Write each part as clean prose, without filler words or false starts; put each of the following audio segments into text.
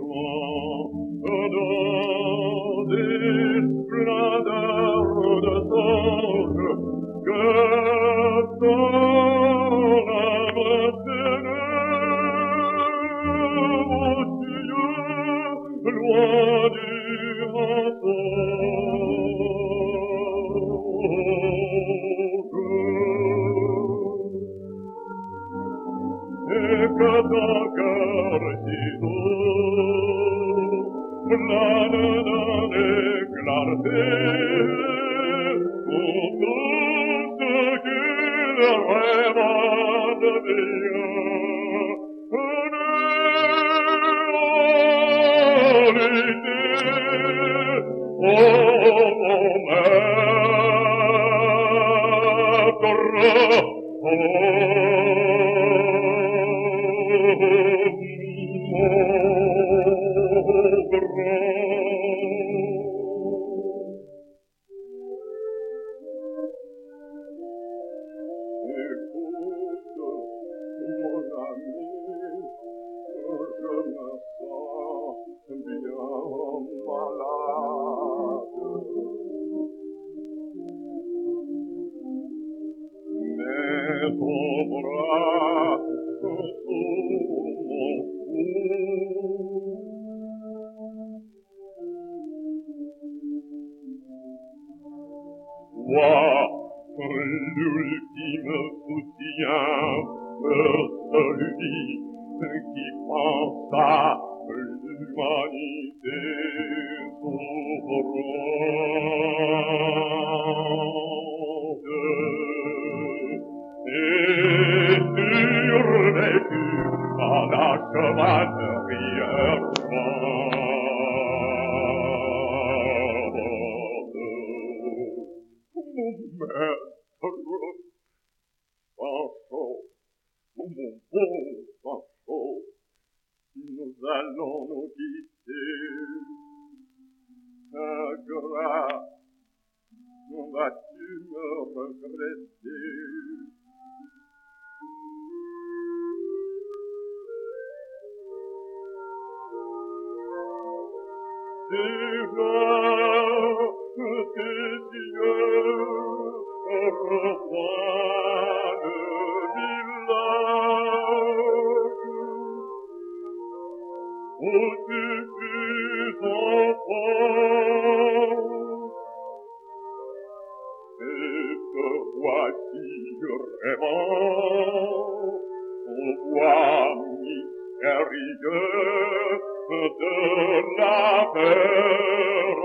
dans des splendeurs de songe que ton âme s'élève aux cieux loin du et que ton cœur si doux plane d'un clarté pour tout ce qu'il rêve de bien. Ton bras sur mon cou. Toi, l'ultime soutien de celui qui pense à l'humanité souffrante. Et survécu à la chevalerie mon maître, Sancho, mon bon Sancho, nous allons nous quitter. Ingrat, vas-tu me regretter? Déjà, tes yeux revoient le village où tu fus enfant, et que voici rêvant au bois mystérieux de la terre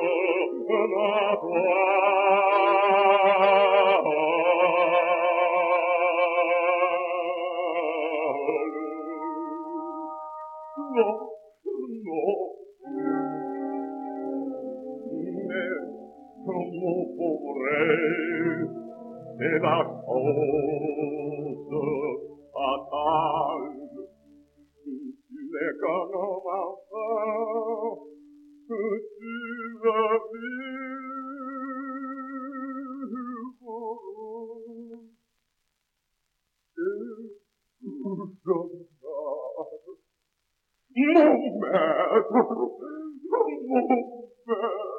natoire. Non, mais mon pauvre, c'est la chose fatale. Tu n'es qu'un homme enfant, que tu vas vivre. Et je meurs, mon maître, mon père.